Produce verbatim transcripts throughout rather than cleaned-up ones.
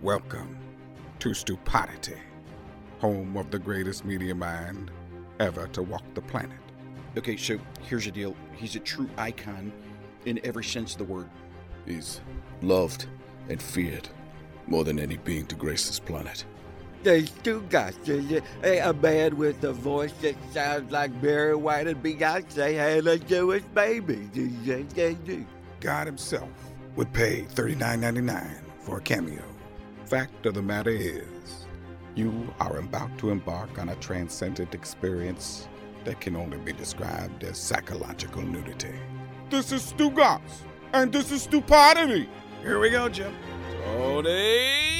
Welcome to Stupidity, home of the greatest media mind ever to walk the planet. Okay, so here's the deal. He's a true icon in every sense of the word. He's loved and feared more than any being to grace this planet. There's two guys. A man with a voice that sounds like Barry White and Beyonce had a Jewish baby. God himself would pay thirty-nine ninety-nine for a cameo. Fact of the matter is, you are about to embark on a transcendent experience that can only be described as psychological nudity. This is Stu Goss, and this is Stupidity. Here we go, Jim. Tony.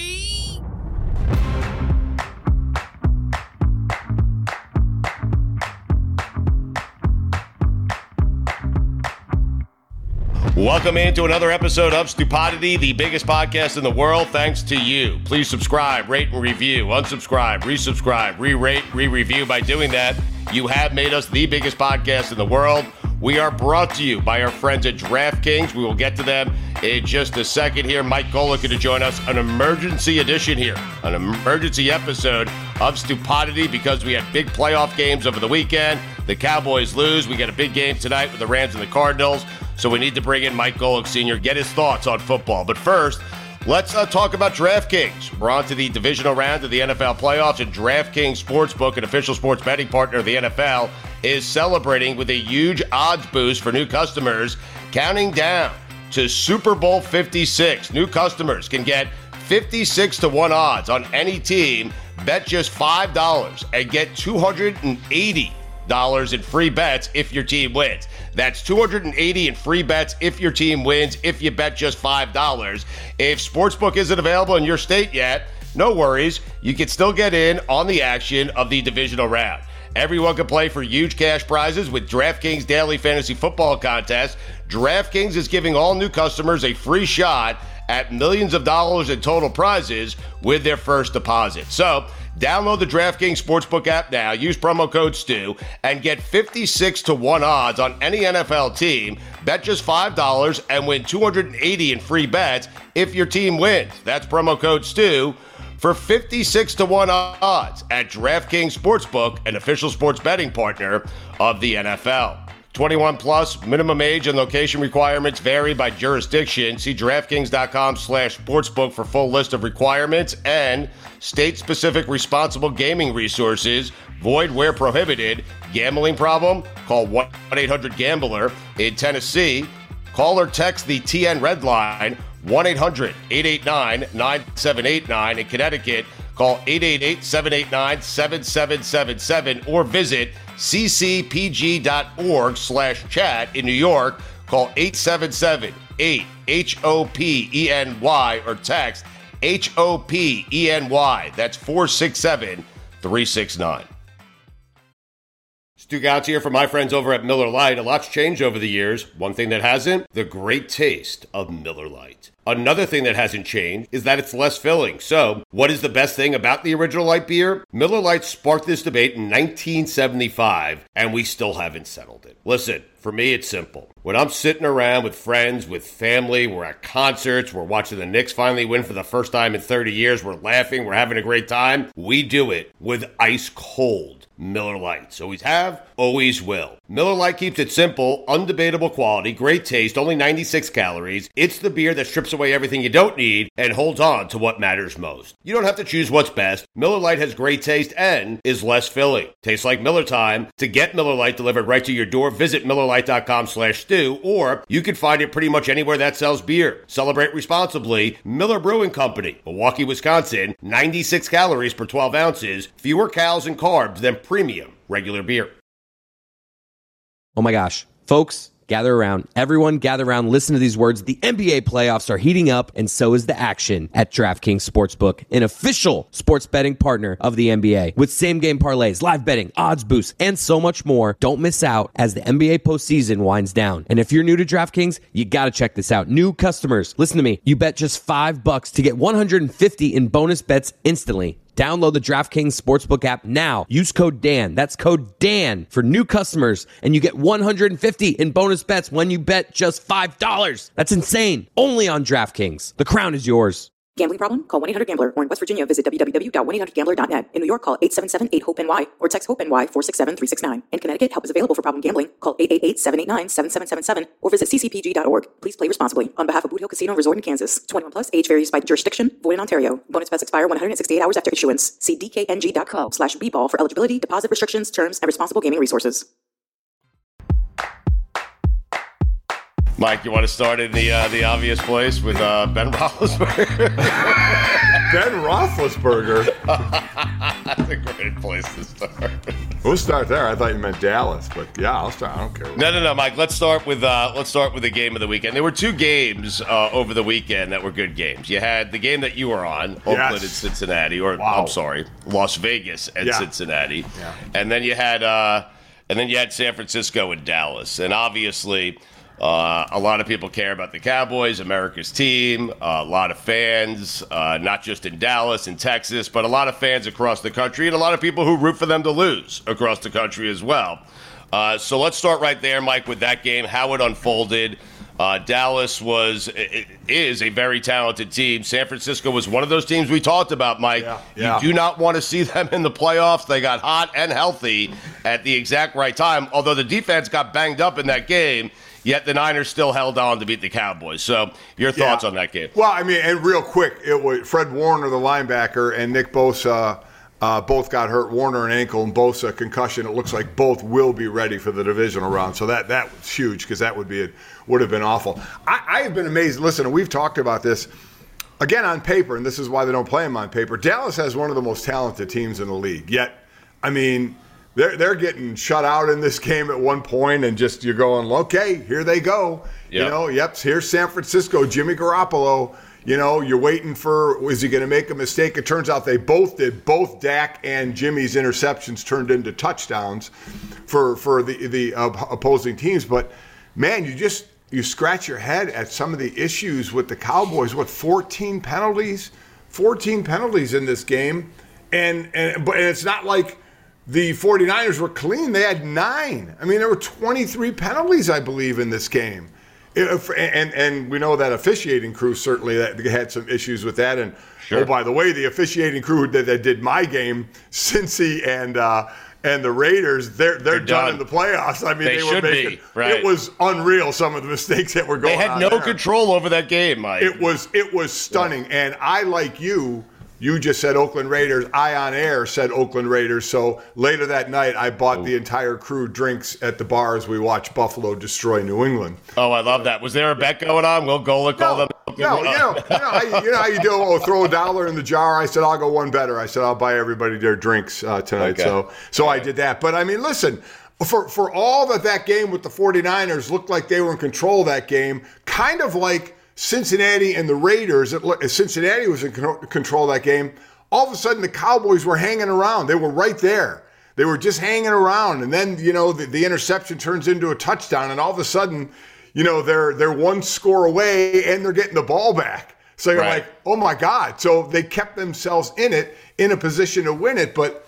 Welcome into another episode of Stupidity, the biggest podcast in the world, thanks to you. Please subscribe, rate, and review. Unsubscribe, resubscribe, re-rate, re-review. By doing that, you have made us the biggest podcast in the world. We are brought to you by our friends at DraftKings. We will get to them in just a second here. Mike Golic to join us, an emergency edition here, an emergency episode of Stupidity because we had big playoff games over the weekend. The Cowboys lose. We got a big game tonight with the Rams and the Cardinals. So we need to bring in Mike Golic Senior, get his thoughts on football. But first, let's uh, talk about DraftKings. We're on to the divisional round of the N F L playoffs, and DraftKings Sportsbook, an official sports betting partner of the N F L, is celebrating with a huge odds boost for new customers, counting down to Super Bowl fifty-six. New customers can get fifty-six to one odds on any team. Bet just five dollars and get two hundred eighty dollars in free bets if your team wins. That's two hundred eighty dollars in free bets if your team wins, if you bet just five dollars. If Sportsbook isn't available in your state yet, no worries. You can still get in on the action of the divisional round. Everyone can play for huge cash prizes with DraftKings Daily Fantasy Football Contest. DraftKings is giving all new customers a free shot at millions of dollars in total prizes with their first deposit. So, download the DraftKings Sportsbook app now, use promo code STU, and get fifty-six to one odds on any N F L team. Bet just five dollars and win two hundred eighty dollars in free bets if your team wins. That's promo code STU for fifty-six to one odds at DraftKings Sportsbook, an official sports betting partner of the N F L. twenty-one plus, minimum age and location requirements vary by jurisdiction. See DraftKings.com slash sportsbook for full list of requirements and state-specific responsible gaming resources. Void where prohibited. Gambling problem? Call one eight hundred gambler. In Tennessee, call or text the T N Red Line, one eight hundred eight eight nine nine seven eight nine. In Connecticut, call eight eight eight seven eight nine seven seven seven seven or visit ccpg.org slash chat. In New York, call eight seven seven eight H O P E N Y or text H O P E N Y. That's four six seven three six nine. Stu Gouts here from my friends over at Miller Lite. A lot's changed over the years. One thing that hasn't, the great taste of Miller Lite. Another thing that hasn't changed is that it's less filling. So, what is the best thing about the original light beer? Miller Lite sparked this debate in nineteen seventy-five, and we still haven't settled it. Listen, for me, it's simple. When I'm sitting around with friends, with family, we're at concerts, we're watching the Knicks finally win for the first time in thirty years, we're laughing, we're having a great time, we do it with ice cold Miller Lites. Always have, always will. Miller Lite keeps it simple, undebatable quality, great taste, only ninety-six calories. It's the beer that strips away everything you don't need and holds on to what matters most. You don't have to choose what's best. Miller Lite has great taste and is less filling. Tastes like Miller time. To get Miller Lite delivered right to your door, visit Miller Lite dot com slash stew, or you can find it pretty much anywhere that sells beer. Celebrate responsibly. Miller Brewing Company, Milwaukee, Wisconsin. ninety-six calories per twelve ounces. Fewer calories and carbs than premium regular beer. Oh my gosh. Folks, gather around. Everyone gather around. Listen to these words. The N B A playoffs are heating up, and so is the action at DraftKings Sportsbook, an official sports betting partner of the N B A. With same-game parlays, live betting, odds boosts, and so much more, don't miss out as the N B A postseason winds down. And if you're new to DraftKings, you got to check this out. New customers, listen to me. You bet just five bucks to get one hundred fifty in bonus bets instantly. Download the DraftKings Sportsbook app now. Use code Dan. That's code Dan for new customers, and you get one hundred fifty in bonus bets when you bet just five dollars. That's insane. Only on DraftKings. The crown is yours. Gambling problem? Call one eight hundred gambler, or in West Virginia, visit w w w dot one eight hundred gambler dot net. In New York, call eight seven seven eight hope N Y or text HOPE-N Y four six seven three six nine. In Connecticut, help is available for problem gambling. Call eight eight eight seven eight nine seven seven seven seven or visit c c p g dot org. Please play responsibly. On behalf of Boot Hill Casino Resort in Kansas. twenty-one plus, age varies by jurisdiction. Void in Ontario. Bonus bets expire one hundred sixty-eight hours after issuance. See d k n g dot co slash b ball for eligibility, deposit restrictions, terms, and responsible gaming resources. Mike, you want to start in the uh, the obvious place with uh, Ben Roethlisberger? Ben Roethlisberger? That's a great place to start. We'll start there. I thought you meant Dallas, but yeah, I'll start. I don't care. No, no, no, Mike. Let's start with uh, let's start with the game of the weekend. There were two games uh, over the weekend that were good games. You had the game that you were on, Oakland Yes. and Cincinnati, or Wow. I'm sorry, Las Vegas and Yeah. Cincinnati, Yeah. and then you had uh, and then you had San Francisco and Dallas, and obviously. Uh, a lot of people care about the Cowboys, America's team, uh, a lot of fans, uh, not just in Dallas and Texas, but a lot of fans across the country and a lot of people who root for them to lose across the country as well. Uh, so let's start right there, Mike, with that game, how it unfolded. Uh, Dallas was is a very talented team. San Francisco was one of those teams we talked about, Mike. Yeah, yeah. You do not want to see them in the playoffs. They got hot and healthy at the exact right time, although the defense got banged up in that game. Yet the Niners still held on to beat the Cowboys. So your thoughts Yeah. on that game? Well, I mean, and real quick, it was Fred Warner, the linebacker, and Nick Bosa uh, both got hurt. Warner an ankle and Bosa concussion. It looks like both will be ready for the divisional round. So that that was huge because that would be it would have been awful. I, I have been amazed. Listen, we've talked about this again on paper, and this is why they don't play them on paper. Dallas has one of the most talented teams in the league. Yet, I mean. They're they're getting shut out in this game at one point, and just you're going, okay, here they go. Yep. You know, yep, here's San Francisco, Jimmy Garoppolo. You know, you're waiting for, is he going to make a mistake? It turns out they both did. Both Dak and Jimmy's interceptions turned into touchdowns for for the the uh, opposing teams. But man, you just you scratch your head at some of the issues with the Cowboys. What, fourteen penalties? fourteen penalties in this game, and and but and it's not like the 49ers were clean. They had nine. I mean, there were twenty-three penalties, I believe, in this game. If, and and we know that officiating crew certainly that had some issues with that. And Sure. oh, by the way, the officiating crew that, that did my game, Cincy and uh, and the Raiders, they're they're, They're done. done. in the playoffs. I mean, They they, were should making be, right. it was unreal. Some of the mistakes that were going They on. had no there. control over that game, Mike. It was it was stunning. And I, like you, you just said Oakland Raiders. I on air said Oakland Raiders. So later that night, I bought the entire crew drinks at the bar as we watched Buffalo destroy New England. Oh, I love that. Was there a bet going on? Will Gola call No, them? no, you know, you know, how you, you know how you do. Oh, throw a dollar in the jar. I said I'll go one better. I said I'll buy everybody their drinks uh, tonight. Okay. So, so I did that. But I mean, listen. For for all that that game with the 49ers looked like they were in control of that game, kind of like Cincinnati and the Raiders. It, looked- Cincinnati was in con- control of that game. All of a sudden, the Cowboys were hanging around. They were right there. They were just hanging around. And then, you know, the, the interception turns into a touchdown. And all of a sudden, you know, they're they're one score away and they're getting the ball back. So you're Right. like, oh, my God. So they kept themselves in it, in a position to win it. But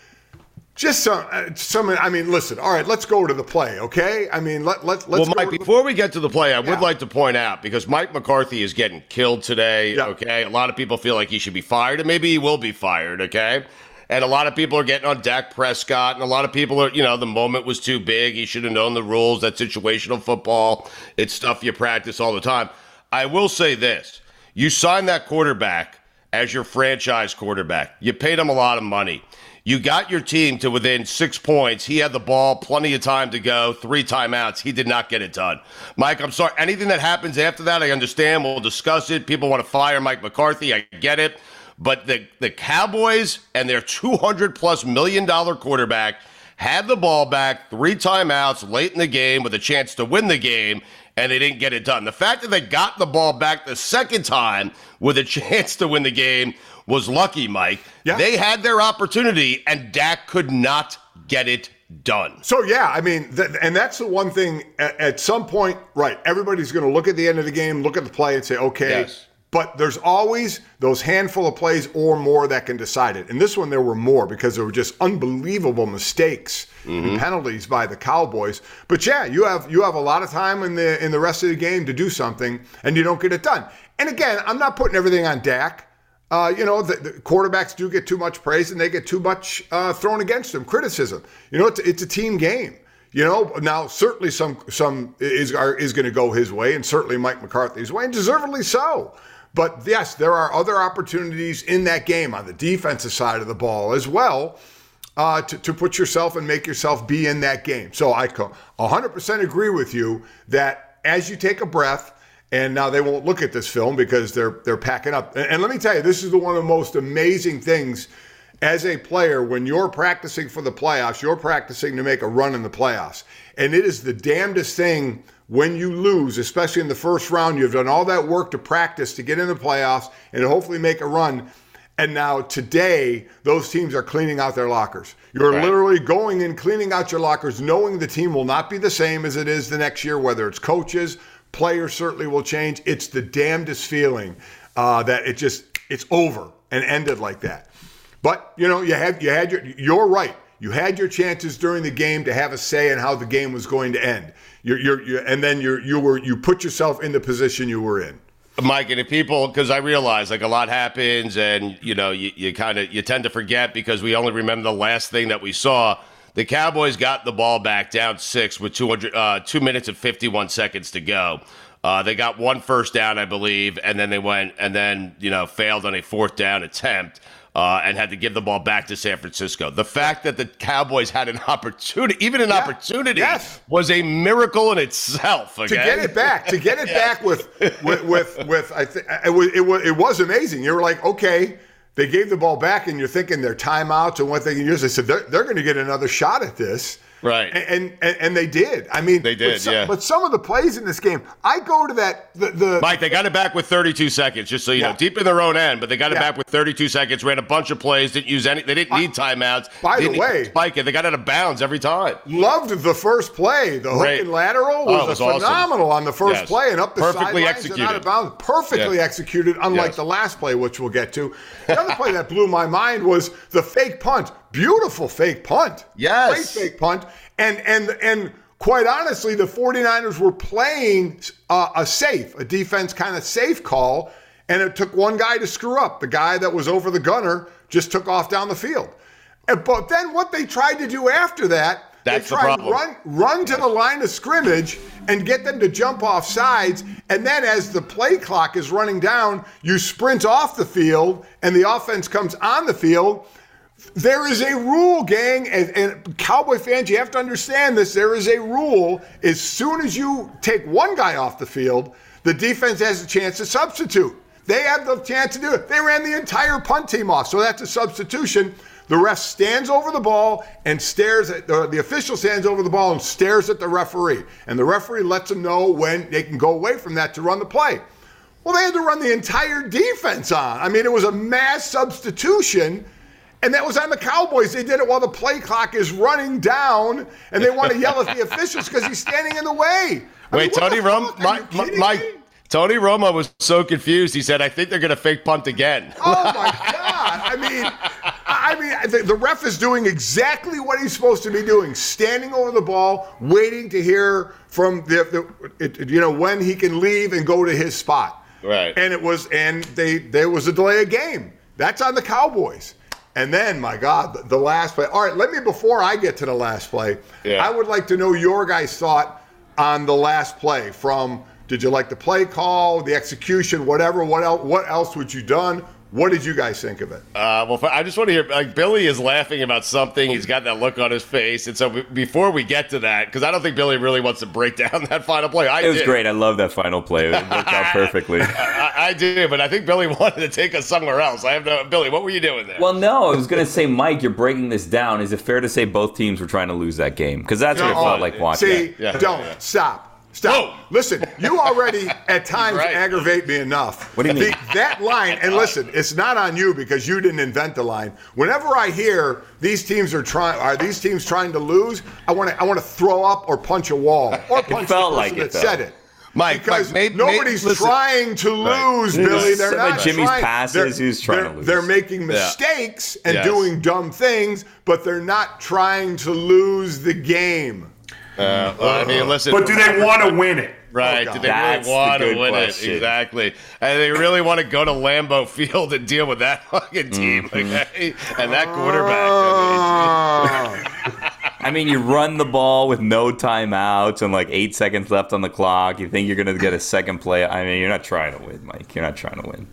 just some, uh, some. I mean, listen, all right, let's go to the play, okay? I mean, let, let, let's Well, go Mike, to the- before we get to the play, I would Yeah. like to point out, because Mike McCarthy is getting killed today, Yeah. okay? A lot of people feel like he should be fired, and maybe he will be fired, okay? And a lot of people are getting on Dak Prescott, and a lot of people are, you know, the moment was too big. He should have known the rules. That's situational football. It's stuff you practice all the time. I will say this. You signed that quarterback as your franchise quarterback. You paid him a lot of money. You got your team to within six points. He had the ball, plenty of time to go, three timeouts. He did not get it done. Mike, I'm sorry. Anything that happens after that, I understand. We'll discuss it. People want to fire Mike McCarthy. I get it. But the, the Cowboys and their two hundred plus million dollar quarterback had the ball back, three timeouts late in the game with a chance to win the game, and they didn't get it done. The fact that they got the ball back the second time with a chance to win the game was lucky, Mike. Yeah. They had their opportunity, and Dak could not get it done. So, yeah, I mean, th- and that's the one thing at, at some point, right, everybody's going to look at the end of the game, look at the play and say, okay, Yes. but there's always those handful of plays or more that can decide it. And this one, there were more because there were just unbelievable mistakes Mm-hmm. and penalties by the Cowboys. But, yeah, you have you have a lot of time in the in the rest of the game to do something, and you don't get it done. And again, I'm not putting everything on Dak. Uh, you know, the, the quarterbacks do get too much praise and they get too much uh, thrown against them, criticism. You know, it's, it's a team game. You know, now certainly some some is are, is going to go his way, and certainly Mike McCarthy's way, and deservedly so. But yes, there are other opportunities in that game on the defensive side of the ball as well uh, to, to put yourself and make yourself be in that game. So I one hundred percent agree with you that as you take a breath, and now they won't look at this film because they're they're packing up. And, and let me tell you, this is the one of the most amazing things as a player when you're practicing for the playoffs. You're practicing to make a run in the playoffs, and it is the damnedest thing when you lose, especially in the first round. You've done all that work to practice to get in the playoffs and hopefully make a run. And now today, those teams are cleaning out their lockers. You're right. literally going and cleaning out your lockers, knowing the team will not be the same as it is the next year, whether it's coaches, players certainly will change. It's the damnedest feeling uh, that it just, it's over and ended like that. But, you know, you had, you had your, you're right. You had your chances during the game to have a say in how the game was going to end. You're, you're, you're, and then you're, you were, you put yourself in the position you were in. Mike, and if people, because I realize like a lot happens, and you know, you, you kind of you tend to forget because we only remember the last thing that we saw. The Cowboys got the ball back down six with two hundred, uh, two minutes and fifty-one seconds to go. Uh, they got one first down, I believe, and then they went and then you know failed on a fourth down attempt. Uh, and had to give the ball back to San Francisco. The fact that the Cowboys had an opportunity, even an yeah. opportunity, yes. was a miracle in itself. Again. To get it back, to get it yeah. back with, with, with, with I think it was, it was, it was amazing. You were like, okay, they gave the ball back, and you're thinking their timeouts and what they can use. They said they're, they're going to get another shot at this. Right. And, and and they did. I mean, they did, but some, yeah. But some of the plays in this game, I go to that. The, the Mike, they got it back with thirty-two seconds, just so you yeah. know, deep in their own end, but they got it yeah. back with thirty-two seconds, ran a bunch of plays, didn't use any, they didn't I, need timeouts. By the way, spike it, they got out of bounds every time. Loved the first play. The hook Great. and lateral was, oh, was phenomenal awesome. on the first yes. play and up the Perfectly sidelines executed. and out of bounds. Perfectly yes. executed, unlike yes. the last play, which we'll get to. The other play that blew my mind was the fake punt. Beautiful fake punt. Yes. Great fake punt. And and and quite honestly, the 49ers were playing uh, a safe, a defense kind of safe call, and it took one guy to screw up. The guy that was over the gunner just took off down the field. And, but then what they tried to do after that, That's they tried the to run, run to the line of scrimmage and get them to jump off sides. And then as the play clock is running down, you sprint off the field and the offense comes on the field. There is a rule, gang, and, and Cowboy fans, you have to understand this. There is a rule. As soon as you take one guy off the field, the defense has a chance to substitute. They have the chance to do it. They ran the entire punt team off, so that's a substitution. The ref stands over the ball and stares at the, the official stands over the ball and stares at the referee, and the referee lets them know when they can go away from that to run the play. Well, they had to run the entire defense on. I mean, it was a mass substitution. And that was on the Cowboys. They did it while the play clock is running down, and they want to yell at the officials because he's standing in the way. I Wait, mean, Tony Romo, my, my, my Tony Romo was so confused. He said, "I think they're going to fake punt again." Oh my God! I mean, I mean, the, the ref is doing exactly what he's supposed to be doing: standing over the ball, waiting to hear from the, the it, you know, when he can leave and go to his spot. Right. And it was, and they there was a delay of game. That's on the Cowboys. And then, my God, the last play. All right, let me, before I get to the last play, yeah. I would like to know your guys' thought on the last play. From, did you like the play call, the execution, whatever, what else, what else would you done? What did you guys think of it? Uh, well, I just want to hear, like, Billy is laughing about something. He's got that look on his face. And so b- before we get to that, because I don't think Billy really wants to break down that final play. I it was did. great. I love that final play. It worked out perfectly. I, I do, but I think Billy wanted to take us somewhere else. I have no, Billy, what were you doing there? Well, no, I was going to say, Mike, you're breaking this down. Is it fair to say both teams were trying to lose that game? Because that's no, what it felt like watching. See, yeah. don't. Yeah. Stop. Stop. Whoa. Listen, you already at times right. aggravate me enough. What do you mean? The, that line, and listen, it's not on you because you didn't invent the line. Whenever I hear these teams are trying, are these teams trying to lose? I want to, I want to throw up or punch a wall or punch it felt the person like that it, though. said it. Mike, because Mike, maybe, nobody's maybe, trying to lose, right. Billy. They're not Jimmy's trying. passes, they're, who's trying they're, to lose. They're making mistakes yeah. and yes. doing dumb things, but they're not trying to lose the game. Uh, well, I mean, listen. But do they want to win it? Right. Oh, Did they That's really want the to good win question. it? Exactly. And they really want to go to Lambeau Field and deal with that fucking team. Mm-hmm. Okay? And that quarterback. I Uh, I mean, you run the ball with no timeouts and like eight seconds left on the clock. You think you're going to get a second play. I mean, you're not trying to win, Mike. You're not trying to win.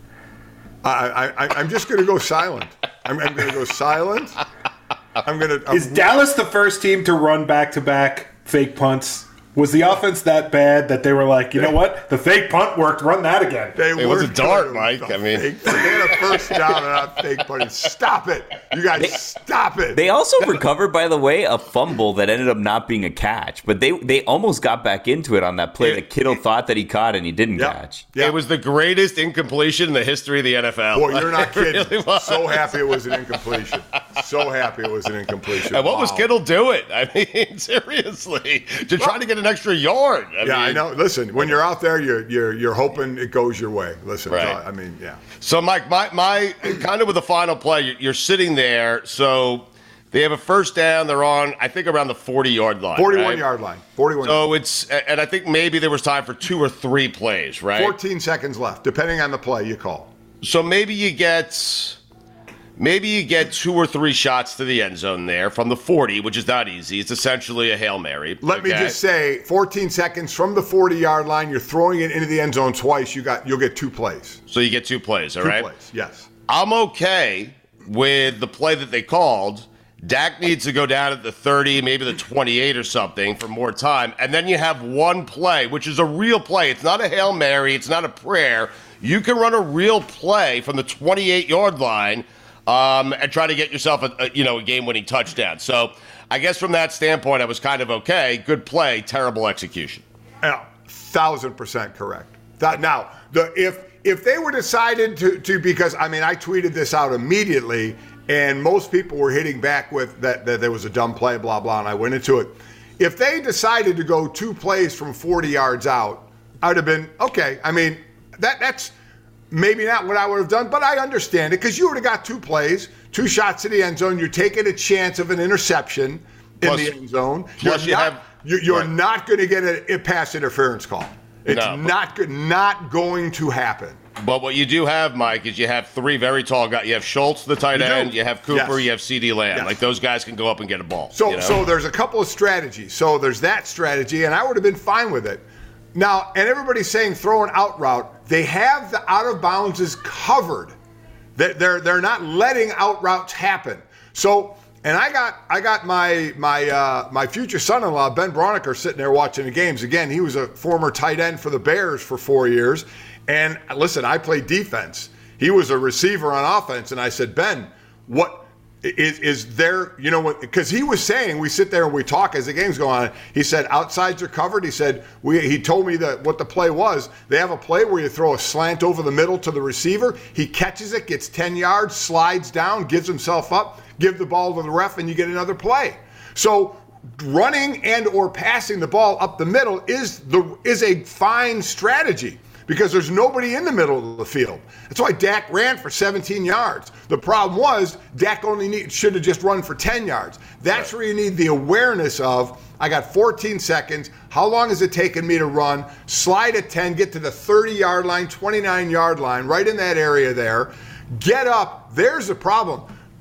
I, I, I'm just going to go silent. I'm, I'm going to go silent. I'm going to. Is Dallas the first team to run back-to-back fake punts? Was the offense that bad that they were like, you know what? The fake punt worked. Run that again. They It was a weren't dart, doing Mike. the I mean- fake- they had a first down and not fake punting. Stop it. You guys, stop it. They also recovered, by the way, a fumble that ended up not being a catch. But they they almost got back into it on that play It- that Kittle thought that he caught and he didn't Yep. catch. Yep. It was the greatest incompletion in the history of the N F L. Boy, you're not It kidding. really was. So happy it was an incompletion. So happy it was an incompletion. And what was Wow. Kittle doing? I mean, seriously, to try to get an extra yard. I Yeah, mean, I know. Listen, when you're out there, you're you're you're hoping it goes your way. Listen, Right. I mean, yeah. So, Mike, my, my kind of with the final play, you're, you're sitting there. So they have a first down. They're on, I think, around the forty-yard line. forty-one right? yard line. forty-one. So it's, and I think maybe there was time for two or three plays, right? fourteen seconds left, depending on the play you call. So maybe you get, maybe you get two or three shots to the end zone there from the forty, which is not easy. It's essentially a Hail Mary. Let me okay? just say, fourteen seconds from the forty-yard line, you're throwing it into the end zone twice. You got, you'll get two plays. So you get two plays, all Two right? plays. Yes. I'm okay with the play that they called. Dak needs to go down at the thirty, maybe the twenty-eight or something for more time. And then you have one play, which is a real play. It's not a Hail Mary. It's not a prayer. You can run a real play from the twenty-eight-yard line um, and try to get yourself a, a you know a game-winning touchdown. So I guess from that standpoint, I was kind of okay. Good play, terrible execution. Yeah, thousand percent correct. That now, the if if they were decided to to because I mean I tweeted this out immediately, and most people were hitting back with that that there was a dumb play, blah blah, and I went into it. If they decided to go two plays from forty yards out, I'd have been okay. I mean that that's maybe not what I would have done, but I understand it because you would have got two plays, two shots to the end zone. You're taking a chance of an interception Plus- in the end zone. plus you're you not, have- you- you're right. not going to get a, a pass interference call. It's No, but- not good, not going to happen. But what you do have, Mike, is you have three very tall guys. You have Schultz, the tight You do. end. You have Cooper. Yes. You have CeeDee Lamb. Yes. Like those guys can go up and get a ball. So, you know? so there's a couple of strategies. So there's that strategy, and I would have been fine with it. Now, and everybody's saying throw an out route. They have the out of bounds covered. They're they're, they're not letting out routes happen. So, and I got I got my my uh, my future son-in-law Ben Broniker sitting there watching the games. Again, he was a former tight end for the Bears for four years. And listen, I played defense. He was a receiver on offense, and I said, Ben, what? Is, is there, you know, because he was saying, we sit there and we talk as the game's going on. He said, outsides are covered. He said, we, he told me that what the play was. They have a play where you throw a slant over the middle to the receiver. He catches it, gets ten yards, slides down, gives himself up, give the ball to the ref, and you get another play. So running and or passing the ball up the middle is the is a fine strategy, because there's nobody in the middle of the field. That's why Dak ran for seventeen yards. The problem was Dak only need, should have just run for ten yards. That's right. Where you need the awareness of, I got fourteen seconds. How long is it taking me to run? Slide at ten, get to the thirty-yard line, twenty-nine-yard line, right in that area there. Get up. There's the problem.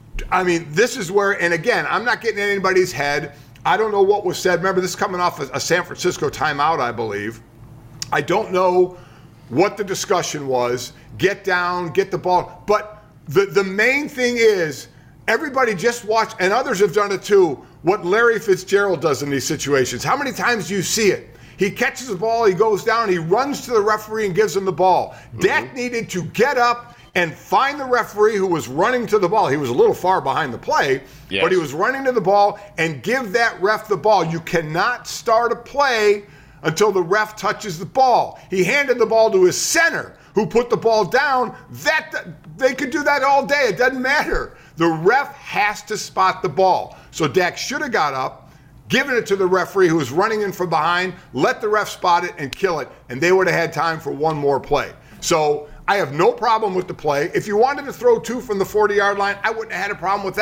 I mean, this is where, and again, I'm not getting in anybody's head. I don't know what was said. Remember, this is coming off a San Francisco timeout, I believe. I don't know what the discussion was. Get down, get the ball. But the, the main thing is, everybody just watch, and others have done it too, what Larry Fitzgerald does in these situations. How many times do you see it? He catches the ball, he goes down, he runs to the referee and gives him the ball. Mm-hmm. Dak needed to get up and find the referee who was running to the ball. He was a little far behind the play, yes. But he was running to the ball, and give that ref the ball. You cannot start a play until the ref touches the ball. He handed the ball to his center, who put the ball down. That they could do that all day. It doesn't matter. The ref has to spot the ball. So Dak should have got up, given it to the referee who was running in from behind, let the ref spot it and kill it, and they would have had time for one more play. So I have no problem with the play. If you wanted to throw two from the forty-yard line, I wouldn't have had a problem with that.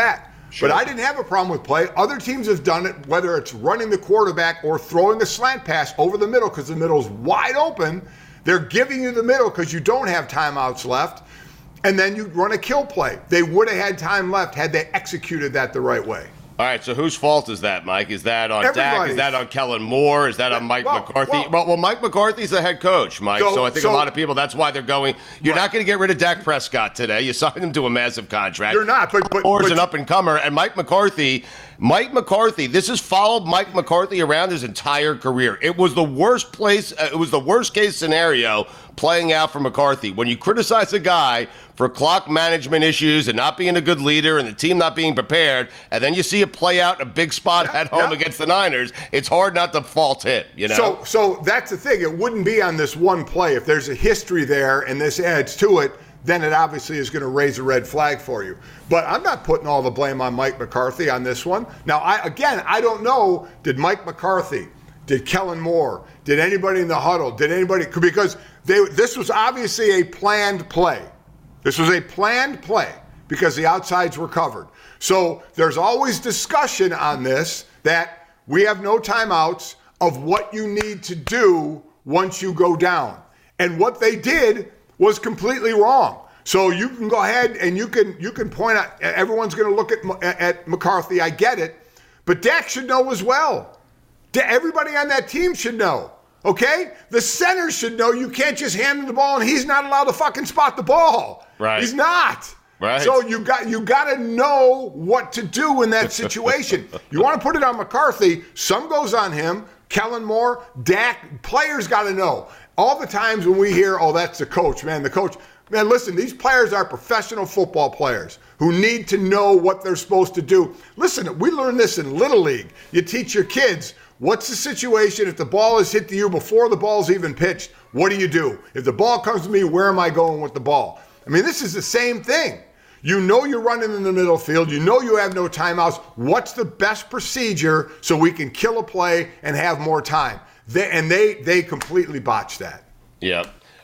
Sure. But I didn't have a problem with play. Other teams have done it, whether it's running the quarterback or throwing a slant pass over the middle because the middle's wide open. They're giving you the middle because you don't have timeouts left, and then you run a kill play. They would have had time left had they executed that the right way. All right, so whose fault is that, Mike? Is that on Dak? Is that on Kellen Moore? Is that on Mike well, McCarthy? Well, well, well, Mike McCarthy's the head coach, Mike. So, so I think so, a lot of people, that's why they're going. You're right. not going to get rid of Dak Prescott today. You signed him to a massive contract. You're not, but, but Moore's but, an up-and-comer, and Mike McCarthy, Mike McCarthy, this has followed Mike McCarthy around his entire career. It was the worst place, uh, it was the worst-case scenario playing out for McCarthy. When you criticize a guy for clock management issues and not being a good leader and the team not being prepared, and then you see it play out in a big spot yeah, at home yeah. against the Niners, it's hard not to fault him, you know? So, so that's the thing. It wouldn't be on this one play. If there's a history there and this adds to it, then it obviously is going to raise a red flag for you. But I'm not putting all the blame on Mike McCarthy on this one. Now, I again, I don't know, did Mike McCarthy, did Kellen Moore, did anybody in the huddle, did anybody, because they, this was obviously a planned play. This was a planned play because the outsides were covered. So there's always discussion on this that we have no timeouts of what you need to do once you go down. And what they did was completely wrong. So you can go ahead and you can you can point out, everyone's going to look at at McCarthy, I get it, but Dak should know as well. Everybody on that team should know. Okay? The center should know you can't just hand him the ball and he's not allowed to fucking spot the ball. Right. He's not. Right. So you got you got to know what to do in that situation. You want to put it on McCarthy, some goes on him. Kellen Moore, Dak, players got to know. All the times when we hear, oh, that's the coach, man, the coach. Man, listen, these players are professional football players who need to know what they're supposed to do. Listen, we learn this in Little League. You teach your kids, what's the situation if the ball is hit to you before the ball's even pitched? What do you do? If the ball comes to me, where am I going with the ball? I mean, this is the same thing. You know you're running in the middle field. You know you have no timeouts. What's the best procedure so we can kill a play and have more time? They, and they they completely botched that. Yeah.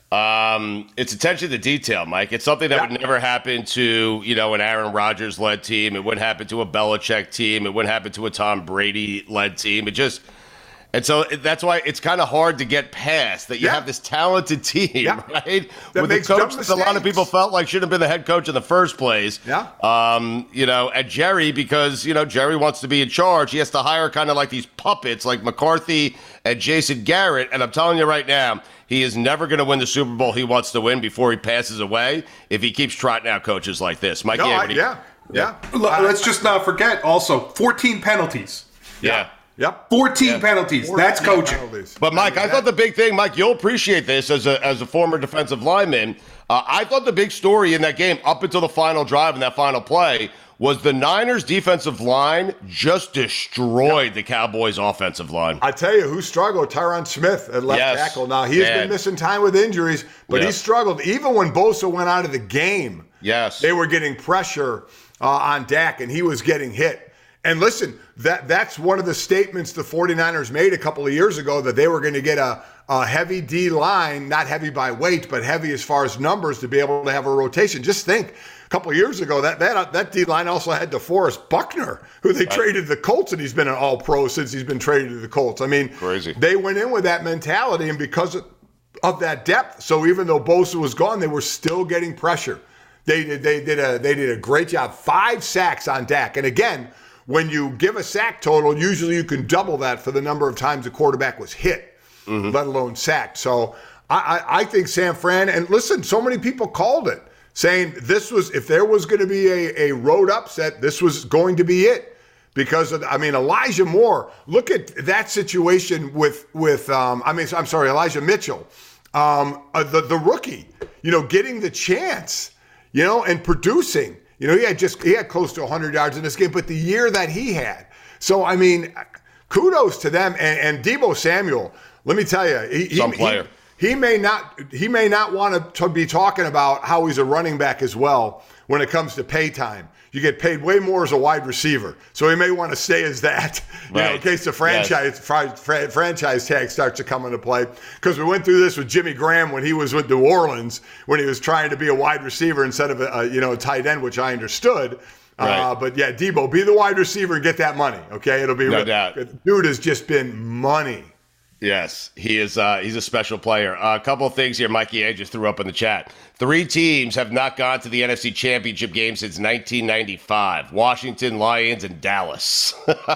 Um, it's attention to detail, Mike. It's something that yeah. would never happen to, you know, an Aaron Rodgers-led team. It wouldn't happen to a Belichick team. It wouldn't happen to a Tom Brady-led team. It just – and so that's why it's kind of hard to get past that you yeah. have this talented team, yeah. right? That With makes the coach dumb that a lot of people felt like should have been the head coach in the first place. Yeah. Um, you know, and Jerry, because, you know, Jerry wants to be in charge, he has to hire kind of like these puppets like McCarthy and Jason Garrett. And I'm telling you right now, he is never going to win the Super Bowl he wants to win before he passes away if he keeps trotting out coaches like this. Mike, no, yeah, I, yeah, yeah. yeah. Let's just not forget also fourteen penalties. Yeah. yeah. Yep. fourteen yeah. penalties. fourteen That's coaching. Penalties. But, Mike, I, mean, I thought the big thing, Mike, you'll appreciate this as a as a former defensive lineman. Uh, I thought the big story in that game up until the final drive and that final play was the Niners' defensive line just destroyed yep. the Cowboys' offensive line. I tell you, who struggled? Tyron Smith at left yes. tackle. Now, he has Man. been missing time with injuries, but yeah. he struggled. Even when Bosa went out of the game, yes, they were getting pressure uh, on Dak, and he was getting hit. And listen, that that's one of the statements the 49ers made a couple of years ago, that they were going to get a, a heavy D line, not heavy by weight, but heavy as far as numbers to be able to have a rotation. Just think, a couple of years ago, that that that D line also had DeForest Buckner, who they right. traded to the Colts, and he's been an all-pro since he's been traded to the Colts. I mean, crazy. They went in with that mentality, and because of, of that depth, so even though Bosa was gone, they were still getting pressure. They did they did a they did a great job. Five sacks on Dak, and again, when you give a sack total, usually you can double that for the number of times the quarterback was hit, mm-hmm. let alone sacked. So I, I, I think San Fran, and listen, so many people called it, saying this was, if there was going to be a, a road upset, this was going to be it. Because, of, I mean, Elijah Moore, look at that situation with, with um, I mean, I'm sorry, Elijah Mitchell, um, uh, the, the rookie, you know, getting the chance, you know, and producing. You know, he had just he had close to one hundred yards in this game, but the year that he had. So, I mean, kudos to them. And, and Deebo Samuel, let me tell you, he, Some he, player. He, he may not he may not want to be talking about how he's a running back as well when it comes to pay time. You get paid way more as a wide receiver, so he may want to stay as that, you right. know, in case the franchise yes. fr- fr- franchise tag starts to come into play. Because we went through this with Jimmy Graham when he was with New Orleans, when he was trying to be a wide receiver instead of a, a you know a tight end, which I understood. Right. Uh, but yeah, Debo, be the wide receiver and get that money. Okay, it'll be no real. doubt. Dude has just been money. Yes, he is. Uh, he's a special player. Uh, a couple of things here. Mikey A just threw up in the chat. Three teams have not gone to the N F C Championship game since nineteen ninety-five: Washington, Lions, and Dallas.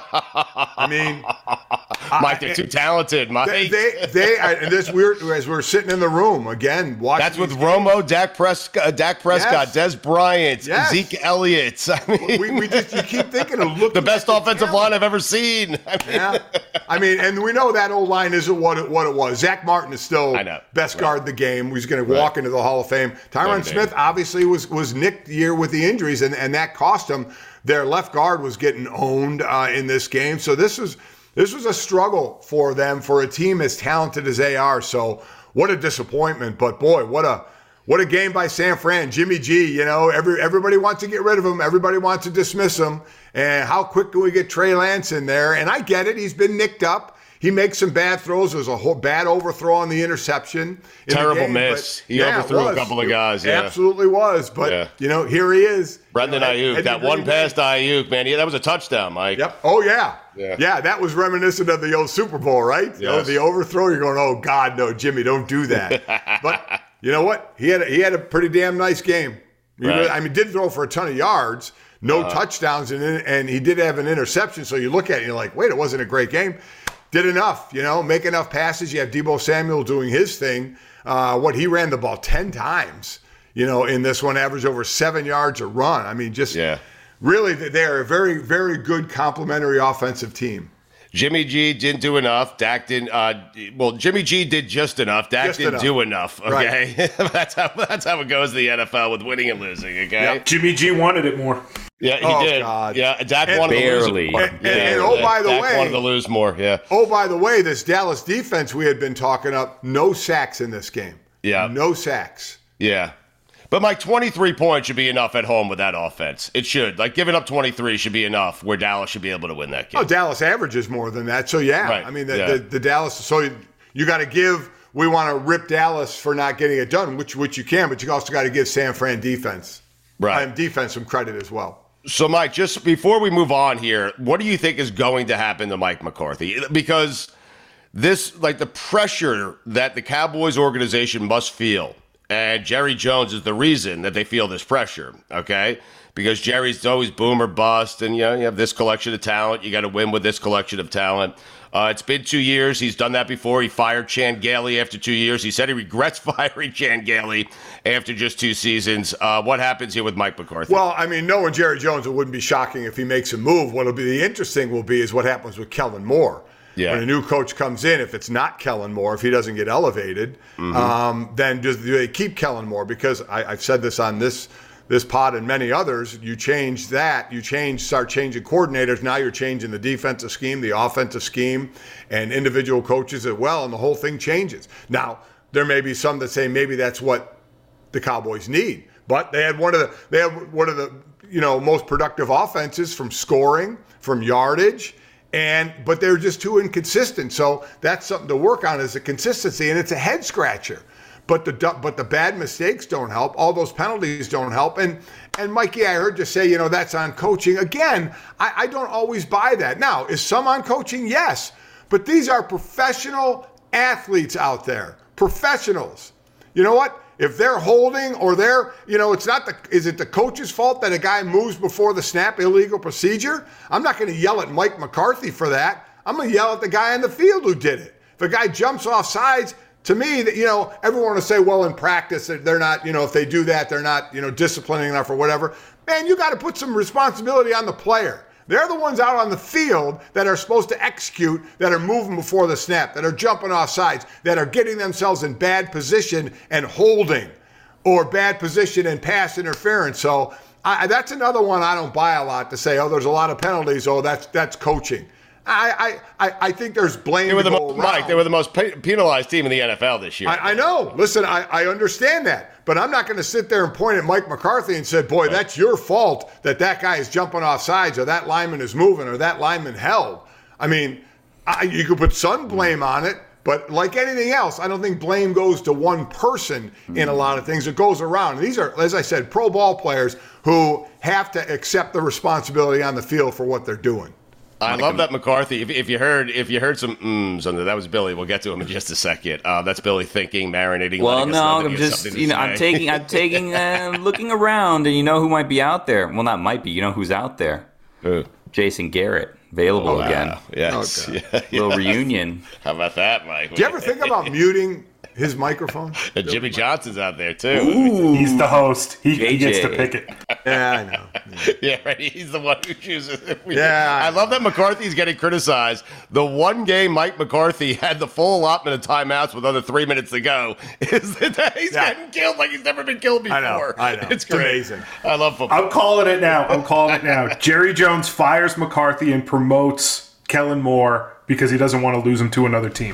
I mean, Mike, they're too talented, Mike. They, they, they I, and this weird as we're sitting in the room again. Watching That's with these Romo, games. Dak Prescott, Dak Prescott, Yes. Des Bryant, Yes. Zeke Elliott. I mean, We, we just you keep thinking of looking the best at offensive talent. line I've ever seen. I mean, Yeah, I mean, and we know that old line isn't what it, what it was. Zach Martin is still I know. best Right. guard in the game. He's going to Right. walk into the Hall of Fame. Tyron Notre Dame. Smith obviously was was nicked the year with the injuries, and, and that cost him. Their left guard was getting owned uh, in this game, so this was this was a struggle for them for a team as talented as they are. So what a disappointment! But boy, what a what a game by San Fran. Jimmy G, you know, every everybody wants to get rid of him. Everybody wants to dismiss him. And how quick can we get Trey Lance in there? And I get it. He's been nicked up. He makes some bad throws. There was a whole bad overthrow on the interception. in Terrible the game, miss. but, He yeah, it overthrew a was. couple of guys, It yeah. absolutely was. But, Yeah. you know, here he is. Brendan You know, Ayuk, Eddie that one Greenway. pass to Ayuk, man, yeah, that was a touchdown, Mike. Yep. Oh, yeah. Yeah. yeah. that was reminiscent of the old Super Bowl, right? You know, Yes. the overthrow, you're going, oh, God, no, Jimmy, don't do that. But you know what? He had a, he had a pretty damn nice game. He Right. really- I mean, didn't throw for a ton of yards, no Uh-huh. touchdowns, and, and he did have an interception. So you look at it and you're like, wait, it wasn't a great game. Did enough, you know, make enough passes. You have Deebo Samuel doing his thing. Uh, what he ran the ball ten times, you know, in this one, averaged over seven yards a run. I mean, just Yeah. really, they're a very, very good complementary offensive team. Jimmy G didn't do enough. Dak didn't. Uh, well, Jimmy G did just enough. Dak Just didn't enough. do enough. Okay, that's how that's how it goes in the N F L with winning and losing. Okay. Yep. Jimmy G wanted it more. Yeah, he Oh, did. God. Yeah, Dak And- wanted Barely. to lose more. And- and- yeah, and, oh, by the Dak way- wanted to lose more. Yeah. Oh, by the way, this Dallas defense we had been talking up, no sacks in this game. Yeah. No sacks. Yeah. But Mike, twenty-three points should be enough at home with that offense. It should. Like giving up twenty-three should be enough where Dallas should be able to win that game. Oh, Dallas averages more than that. So, yeah. Right. I mean, the, Yeah. the, the Dallas, so you, you got to give, we want to rip Dallas for not getting it done, which which you can, but you also got to give San Fran defense. Right. And defense some credit as well. So, Mike, just before we move on here, what do you think is going to happen to Mike McCarthy? Because this, like the pressure that the Cowboys organization must feel, and Jerry Jones is the reason that they feel this pressure, okay? Because Jerry's always boom or bust, and you know, you have this collection of talent. You got to win with this collection of talent. Uh, it's been two years. He's done that before. He fired Chan Gailey after two years. He said he regrets firing Chan Gailey after just two seasons. Uh, what happens here with Mike McCarthy? Well, I mean, knowing Jerry Jones, it wouldn't be shocking if he makes a move. What'll be the interesting will be is what happens with Kellen Moore. Yeah. When a new coach comes in, if it's not Kellen Moore, if he doesn't get elevated, Mm-hmm. um, then do they keep Kellen Moore? Because I, I've said this on this this pod and many others, you change that, you change, start changing coordinators. Now you're changing the defensive scheme, the offensive scheme, and individual coaches as well, and the whole thing changes. Now, there may be some that say maybe that's what the Cowboys need, but they had one of the they had one of the you know most productive offenses from scoring, from yardage, and but they're just too inconsistent. So that's something to work on, is the consistency, and it's a head scratcher. But the but the bad mistakes don't help. All those penalties don't help. And and Mikey, I heard you say, you know, that's on coaching. Again, I, I don't always buy that. Now, is some on coaching? Yes. But these are professional athletes out there. Professionals. You know what? If they're holding or they're, you know, it's not the, is it the coach's fault that a guy moves before the snap, illegal procedure? I'm not going to yell at Mike McCarthy for that. I'm going to yell at the guy on the field who did it. If a guy jumps off sides, to me, that you know, everyone will say, well, in practice, they're not, you know, if they do that, they're not, you know, disciplining enough or whatever. Man, you got to put some responsibility on the player. They're the ones out on the field that are supposed to execute, that are moving before the snap, that are jumping off sides, that are getting themselves in bad position and holding, or bad position and pass interference. So I, that's another one I don't buy a lot, to say, oh, there's a lot of penalties. Oh, that's that's coaching. I I, I think there's blame. They were the to go most, Mike, around. they were the most pe- penalized team in the N F L this year. I, I know. Listen, I, I understand that. But I'm not going to sit there and point at Mike McCarthy and say, boy, that's your fault that that guy is jumping off sides, or that lineman is moving, or that lineman held. I mean, I, you could put some blame on it, but like anything else, I don't think blame goes to one person in a lot of things. It goes around. And these are, as I said, pro ball players who have to accept the responsibility on the field for what they're doing. I love that McCarthy. If, if you heard, if you heard some mms under that was Billy. We'll get to him in just a second. Uh, that's Billy thinking, marinating. Well, no, I'm just, you know, I'm taking, I'm taking, uh, looking around, and you know who might be out there. Well, not might be. You know who's out there? Who? Jason Garrett, available oh, wow. again. Yes, okay. yeah, little yes. reunion. How about that, Mike? Do you ever think about muting his microphone? And Jimmy Johnson's out there too. Ooh. He's the host. He, he gets to pick it. Yeah, I know. Yeah, yeah right. He's the one who chooses. Yeah, I love that McCarthy's getting criticized. The one game Mike McCarthy had the full allotment of timeouts with under three minutes to go is that he's yeah. getting killed like he's never been killed before. I know. I know. It's, it's amazing. I love football. I'm calling it now. I'm calling it now. Jerry Jones fires McCarthy and promotes Kellen Moore because he doesn't want to lose him to another team.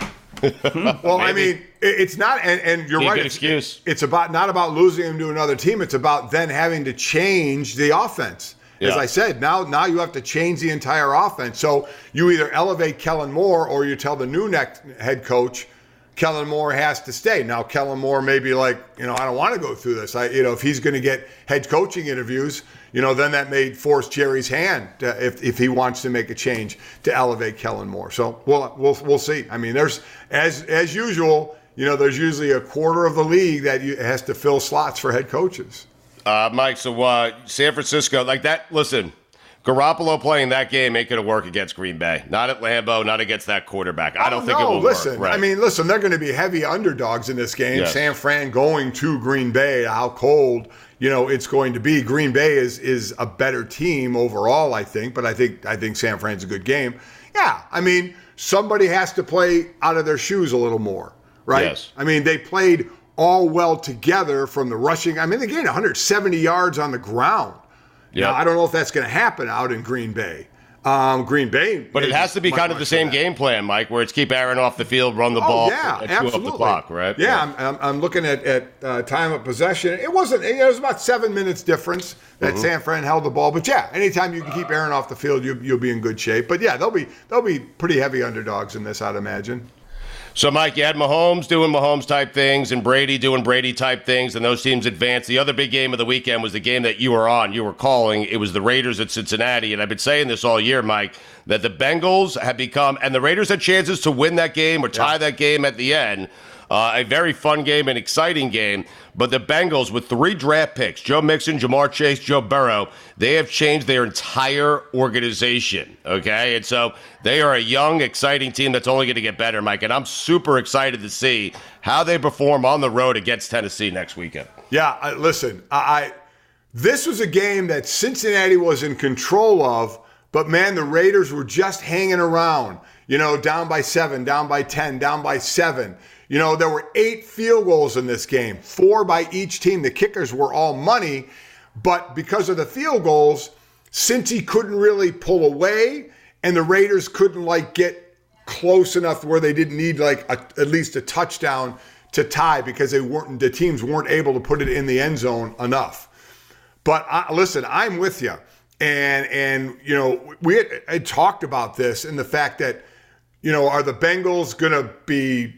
Well, I mean, it's not, and, and you're Be a right. good It's, excuse. it's about not about losing him to another team. It's about then having to change the offense. As Yeah. I said, now now you have to change the entire offense. So you either elevate Kellen Moore or you tell the new next head coach, Kellen Moore has to stay. Now Kellen Moore may be like, you know, I don't want to go through this. I, you know, if he's going to get head coaching interviews, you know, then that may force Jerry's hand to, if if he wants to make a change to elevate Kellen Moore. So we'll we'll we'll see. I mean, there's as as usual, you know, there's usually a quarter of the league that you, has to fill slots for head coaches. Uh, Mike, so uh, San Francisco, like that, listen, Garoppolo playing that game ain't going to work against Green Bay. Not at Lambeau, not against that quarterback. I don't oh, think no, it will listen, work. Right. I mean, listen, they're going to be heavy underdogs in this game. Yes. San Fran going to Green Bay, how cold, you know, it's going to be. Green Bay is is a better team overall, I think, but I think I think San Fran's a good game. Yeah, I mean, somebody has to play out of their shoes a little more, right? Yes. I mean, they played all well together from the rushing. I mean, they gained one hundred seventy yards on the ground. Yeah, Now, I don't know if that's going to happen out in Green Bay. Um, Green Bay. But it has to be kind of the same game plan, Mike, where it's keep Aaron off the field, run the Oh, ball, yeah, and chew up absolutely. the clock, right? Yeah, I'm, I'm, I'm looking at, at uh, time of possession. It wasn't, it was about seven minutes difference that Mhm. San Fran held the ball. But yeah, anytime you can keep Aaron off the field, you, you'll be in good shape. But yeah, they'll be they'll be pretty heavy underdogs in this, I'd imagine. So, Mike, you had Mahomes doing Mahomes-type things and Brady doing Brady-type things, and those teams advanced. The other big game of the weekend was the game that you were on, you were calling. It was the Raiders at Cincinnati, and I've been saying this all year, Mike, that the Bengals have become, and the Raiders had chances to win that game or tie yeah. that game at the end. Uh, a very fun game, an exciting game. But the Bengals, with three draft picks, Joe Mixon, Jamar Chase, Joe Burrow, they have changed their entire organization, okay? And so they are a young, exciting team that's only going to get better, Mike. And I'm super excited to see how they perform on the road against Tennessee next weekend. Yeah, I, listen, I, I this was a game that Cincinnati was in control of, but, man, the Raiders were just hanging around, you know, down by seven, down by ten, down by seven. You know, there were eight field goals in this game, four by each team. The kickers were all money, but because of the field goals, Cincy couldn't really pull away, and the Raiders couldn't, like, get close enough where they didn't need, like, a, at least a touchdown to tie because they weren't, the teams weren't able to put it in the end zone enough. But, I, listen, I'm with you. And, and you know, we had, had talked about this and the fact that, you know, are the Bengals going to be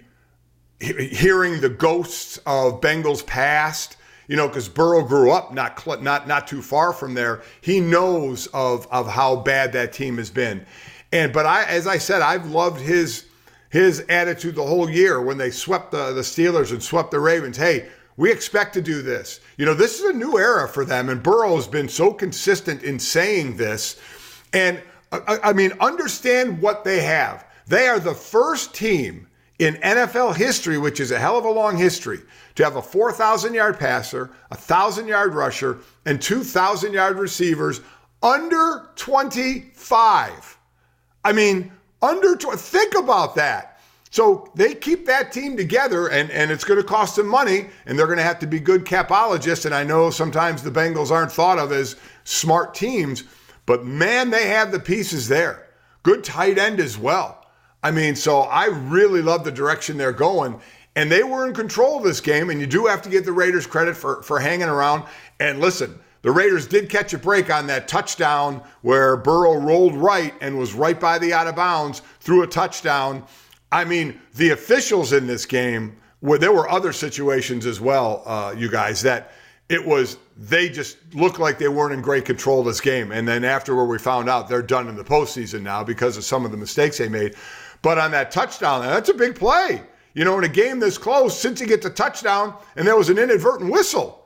hearing the ghosts of Bengals past, you know, because Burrow grew up not not not too far from there. He knows of of how bad that team has been, and but I, as I said, I've loved his his attitude the whole year when they swept the the Steelers and swept the Ravens. Hey, we expect to do this. You know, this is a new era for them, and Burrow has been so consistent in saying this. And I, I mean, understand what they have. They are the first team in N F L history, which is a hell of a long history, to have a four thousand yard passer, a one thousand yard rusher, and two thousand yard receivers under twenty-five. I mean, under twenty. Think about that. So they keep that team together, and, and it's going to cost them money, and they're going to have to be good capologists. And I know sometimes the Bengals aren't thought of as smart teams, but man, they have the pieces there. Good tight end as well. I mean, so I really love the direction they're going. And they were in control of this game, and you do have to give the Raiders credit for, for hanging around. And listen, the Raiders did catch a break on that touchdown where Burrow rolled right and was right by the out of bounds, threw a touchdown. I mean, the officials in this game, where there were other situations as well, uh, you guys, that it was, they just looked like they weren't in great control of this game. And then afterward, we found out they're done in the postseason now because of some of the mistakes they made. But on that touchdown, that's a big play. You know, in a game this close, since he gets a touchdown, and there was an inadvertent whistle.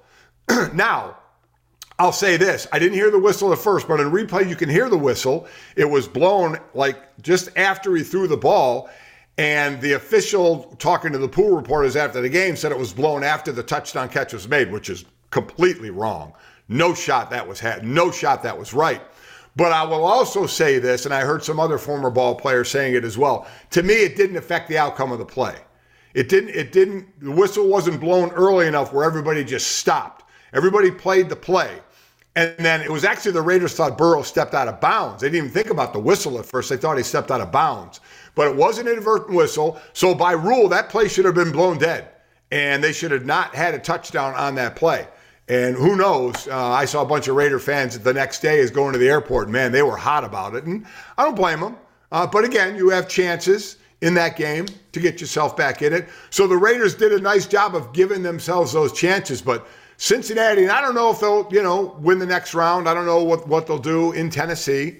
Now, I'll say this. I didn't hear the whistle at first, but in replay, you can hear the whistle. It was blown like just after he threw the ball. And the official talking to the pool reporters after the game said it was blown after the touchdown catch was made, which is completely wrong. No shot that was had. No shot that was right. But I will also say this, and I heard some other former ball players saying it as well. To me, it didn't affect the outcome of the play. It didn't, it didn't, the whistle wasn't blown early enough where everybody just stopped. Everybody played the play. And then it was actually the Raiders thought Burrow stepped out of bounds. They didn't even think about the whistle at first. They thought he stepped out of bounds. But it was an inadvertent whistle. So by rule, that play should have been blown dead. And they should have not had a touchdown on that play. And who knows? Uh, I saw a bunch of Raider fans the next day is going to the airport. Man, they were hot about it. And I don't blame them. Uh, but again, you have chances in that game to get yourself back in it. So the Raiders did a nice job of giving themselves those chances. But Cincinnati, and I don't know if they'll, you know, win the next round. I don't know what, what they'll do in Tennessee.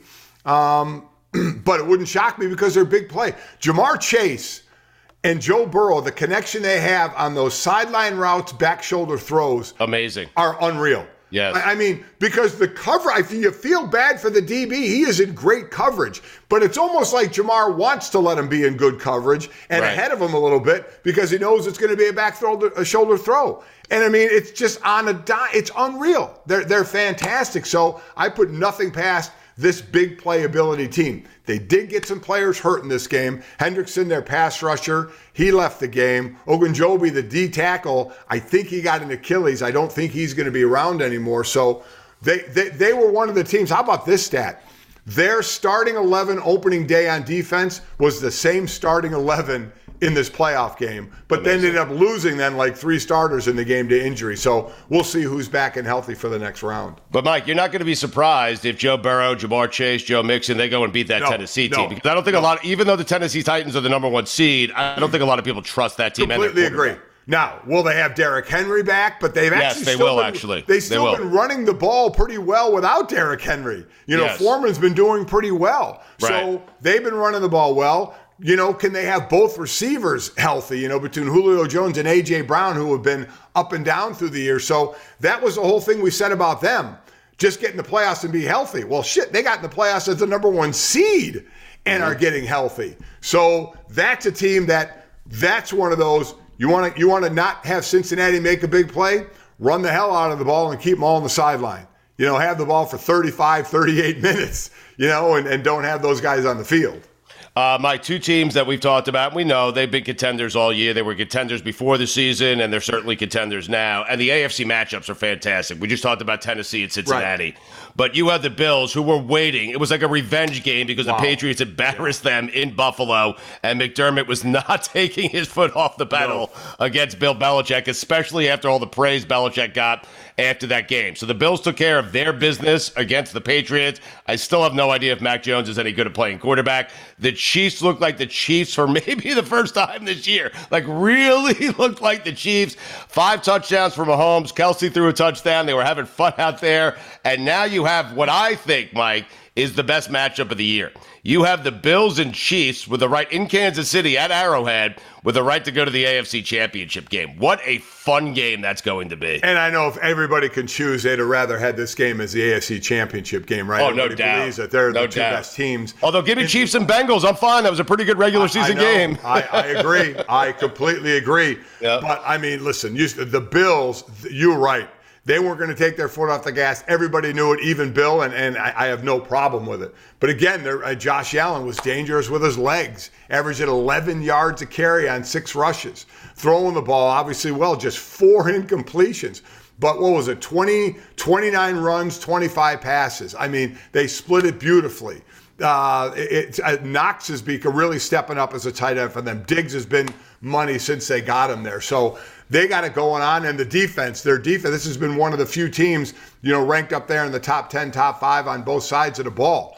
Um, but it wouldn't shock me because they're big play. Jamar Chase and Joe Burrow, the connection they have on those sideline routes, back shoulder throws, amazing, are unreal. Yes. I mean, because the cover, I feel you feel bad for the D B. He is in great coverage, but it's almost like Jamar wants to let him be in good coverage and right ahead of him a little bit because he knows it's going to be a back throw, a shoulder throw. And I mean, it's just on a dime. It's unreal. They're they're fantastic. So I put nothing past this big playability team. They did get some players hurt in this game. Hendrickson, their pass rusher, he left the game. Ogunjobi, the D tackle, I think he got an Achilles. I don't think he's going to be around anymore. So they, they they were one of the teams. How about this stat? Their starting eleven opening day on defense was the same starting eleven in this playoff game, but Amazing. Then ended up losing then like three starters in the game to injury. So we'll see who's back and healthy for the next round. But Mike, you're not going to be surprised if Joe Burrow, Jamar Chase, Joe Mixon, they go and beat that no, Tennessee no, team. Because I don't think no. a lot, of, even though the Tennessee Titans are the number one seed, I don't think a lot of people trust that team. Completely agree. Now, will they have Derrick Henry back? But they've yes, actually they still will been, actually. They've still they been running the ball pretty well without Derrick Henry. You know, yes. Foreman's been doing pretty well. Right. So they've been running the ball well. You know, can they have both receivers healthy, you know, between Julio Jones and A J Brown, who have been up and down through the year? So that was the whole thing we said about them, just getting the playoffs and be healthy. Well, shit, they got in the playoffs as the number one seed and mm-hmm. are getting healthy. So that's a team that, that's one of those, you want to you want to not have Cincinnati make a big play, run the hell out of the ball and keep them all on the sideline. You know, have the ball for thirty-five, thirty-eight minutes, you know, and, and don't have those guys on the field. Uh, my two teams that we've talked about, we know they've been contenders all year. They were contenders before the season, and they're certainly contenders now. And the A F C matchups are fantastic. We just talked about Tennessee and Cincinnati. Right. But you had the Bills, who were waiting. It was like a revenge game because wow. the Patriots embarrassed them in Buffalo, and McDermott was not taking his foot off the pedal no. against Bill Belichick, especially after all the praise Belichick got after that game. So the Bills took care of their business against the Patriots. I still have no idea if Mac Jones is any good at playing quarterback. The Chiefs looked like the Chiefs for maybe the first time this year. Like, really looked like the Chiefs. Five touchdowns for Mahomes. Kelsey threw a touchdown. They were having fun out there. And now you have what I think, Mike, is the best matchup of the year. You have the Bills and Chiefs with the right in Kansas City at Arrowhead with the right to go to the A F C Championship game. What a fun game that's going to be. And I know if everybody can choose, they'd have rather had this game as the A F C Championship game, right? Oh, no Everybody doubt. believes that they're no the two doubt. best teams. Although, give me and, Chiefs and Bengals. I'm fine. That was a pretty good regular season I, I game. I, I agree. I completely agree. Yep. But, I mean, listen, you, the Bills, you're right. They weren't going to take their foot off the gas. Everybody knew it, even Bill, and, and I, I have no problem with it. But again, uh, Josh Allen was dangerous with his legs, averaged at eleven yards a carry on six rushes. Throwing the ball, obviously, well, just four incompletions. But what was it, twenty, twenty-nine runs, twenty-five passes. I mean, they split it beautifully. Uh, it, it, uh, Knox is become really stepping up as a tight end for them. Diggs has been money since they got him there. So they got it going on. And the defense, their defense, this has been one of the few teams, you know, ranked up there in the top ten, top five on both sides of the ball.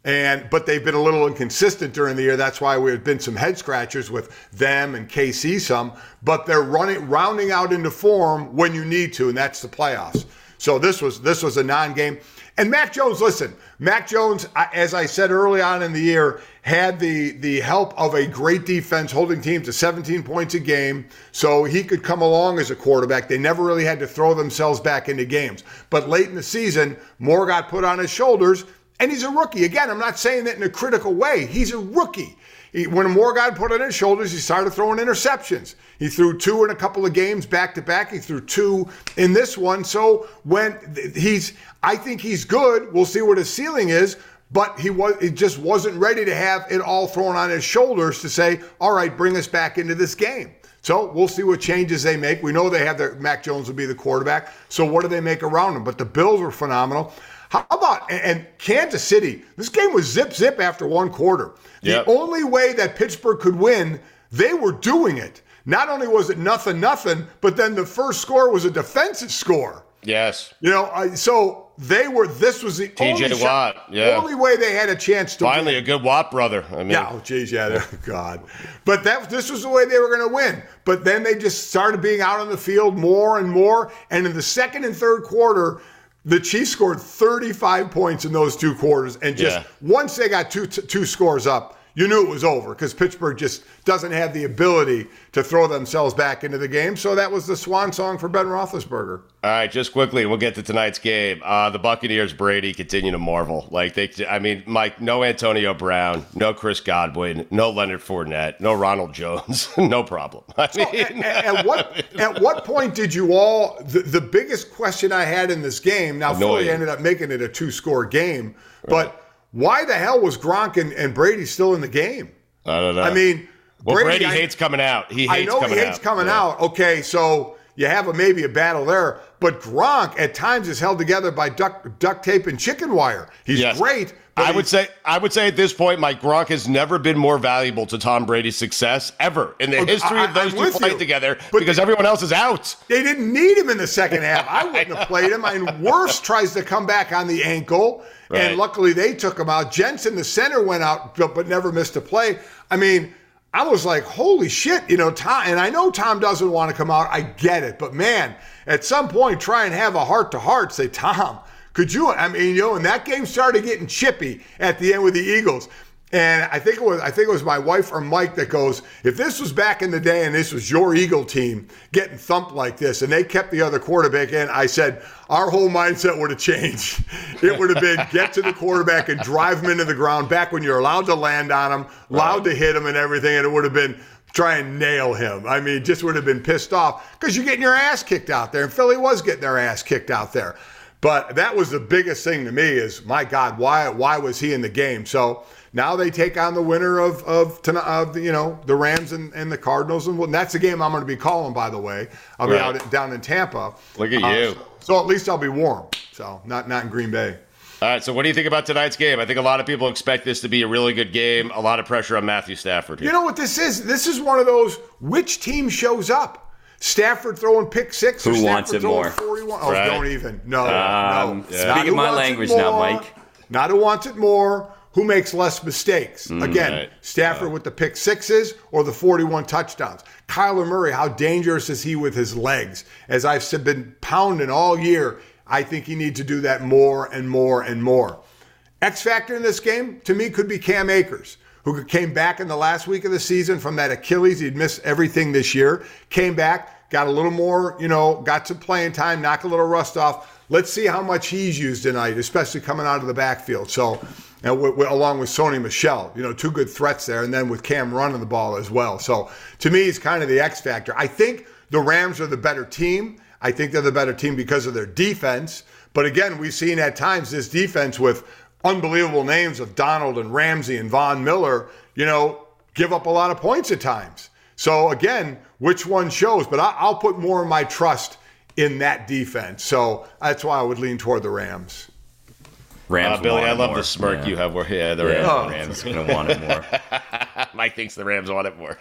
And but they've been a little inconsistent during the year. That's why we've been some head scratchers with them and K C some. But they're running rounding out into form when you need to, and that's the playoffs. So this was this was a non-game. And Mac Jones, listen, Mac Jones, as I said early on in the year, had the the help of a great defense holding teams to seventeen points a game, so he could come along as a quarterback. They never really had to throw themselves back into games. But late in the season, more got put on his shoulders. And he's a rookie. Again, I'm not saying that in a critical way. He's a rookie. He, when more got put on his shoulders, he started throwing interceptions. He threw two in a couple of games back to back. He threw two in this one. So when he's, I think he's good. We'll see what his ceiling is. But he was, he just wasn't ready to have it all thrown on his shoulders to say, all right, bring us back into this game. So we'll see what changes they make. We know they have their, Mac Jones will be the quarterback. So what do they make around him? But the Bills were phenomenal. How about, and Kansas City, this game was zip-zip after one quarter. Yep. The only way that Pittsburgh could win, they were doing it. Not only was it nothing, nothing, but then the first score was a defensive score. Yes. You know, uh, so they were, this was the T J only, Watt, shot, yeah. only way they had a chance to Finally, win. a good Watt brother. I mean, yeah, oh, geez, yeah, oh, God. But that this was the way they were going to win. But then they just started being out on the field more and more. And in the second and third quarter, the Chiefs scored thirty-five points in those two quarters. And just Yeah. once they got two, two scores up, you knew it was over because Pittsburgh just doesn't have the ability to throw themselves back into the game. So that was the swan song for Ben Roethlisberger. All right, just quickly, we'll get to tonight's game. Uh, the Buccaneers, Brady, continue to marvel. Like they, I mean, Mike, no Antonio Brown, no Chris Godwin, no Leonard Fournette, no Ronald Jones, no problem. I So mean, at, at what at what point did you all? The, the biggest question I had in this game. Now, Philly ended up making it a two-score game, but why the hell was Gronk and, and Brady still in the game? I don't know. I mean, well, Brady, Brady I, hates coming out. He hates I know coming he hates out. coming yeah. out. Okay, so you have a, maybe a battle there, but Gronk at times is held together by duct, duct tape and chicken wire. He's Yes. great. But I would say I would say at this point, Mike, Gronk has never been more valuable to Tom Brady's success ever in the Oh, history I- of those I'm two with playing you. together But because they- everyone else is out. They didn't need him in the second half. I wouldn't have played him. I mean, Worst tries to come back on the ankle, Right. and luckily they took him out. Jensen, the center, went out but, but never missed a play. I mean, I was like, holy shit, you know, Tom. And I know Tom doesn't want to come out. I get it. But, man, at some point, try and have a heart-to-heart. Say, Tom, could you? I mean, you know, and that game started getting chippy at the end with the Eagles. And I think it was I think it was my wife or Mike that goes, if this was back in the day and this was your Eagle team getting thumped like this and they kept the other quarterback in, I said, our whole mindset would have changed. It would have been get to the quarterback and drive him into the ground back when you're allowed to land on him, allowed to hit him and everything, and it would have been try and nail him. I mean, just would have been pissed off because you're getting your ass kicked out there. And Philly was getting their ass kicked out there. But that was the biggest thing to me is, my God, why why was he in the game? So now they take on the winner of of, of the, you know, the Rams and, and the Cardinals, and that's the game I'm going to be calling. By the way, I'll be Right. out at, down in Tampa. Look at Uh, you. so, so at least I'll be warm. So not not in Green Bay. All right, so what do you think about tonight's game? I think a lot of people expect this to be a really good game. A lot of pressure on Matthew Stafford here. You know what this is? This is one of those, which team shows up? Stafford throwing pick six or Who Stafford wants it throwing more? forty-one? Oh, Right. don't even. No, Um, no. yeah. Not Speaking who my wants it language now, more, Mike. Not who wants it more, who makes less mistakes. Again, right. Stafford with the pick sixes or the forty-one touchdowns. Kyler Murray, how dangerous is he with his legs? As I've said, been pounding all year, I think he needs to do that more and more and more. X factor in this game, to me, could be Cam Akers, who came back in the last week of the season from that Achilles. He'd missed everything this year. Came back, got a little more, you know, got some playing time, knocked a little rust off. Let's see how much he's used tonight, especially coming out of the backfield. So, and w- w- along with Sony Michel, you know, two good threats there, and then with Cam running the ball as well. So, to me, he's kind of the X factor. I think the Rams are the better team. I think they're the better team because of their defense. But again, we've seen at times this defense with unbelievable names of Donald and Ramsey and Von Miller, you know, give up a lot of points at times. So again, which one shows? But I, I'll put more of my trust in that defense. So that's why I would lean toward the Rams. Rams Uh, Billy, want I it love more. the smirk Yeah. you have. Where, yeah, the Yeah, Rams. Oh. the Rams are going to want it more. Mike thinks the Rams want it more.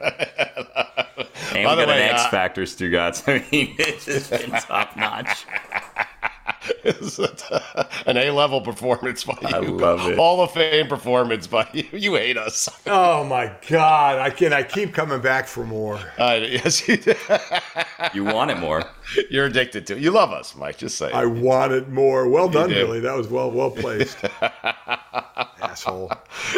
And By we the got way, an X uh, Factor, Stugotz. I mean, it's just been top notch. It's an A-level performance by you. I love it. Hall of Fame performance by you. You hate us. Oh my God! I can. I keep coming back for more. Uh, yes, you do. You want it more. You're addicted to it. You love us, Mike. Just say it. I wanted more. Well done, do. Billy. That was well well placed. Asshole.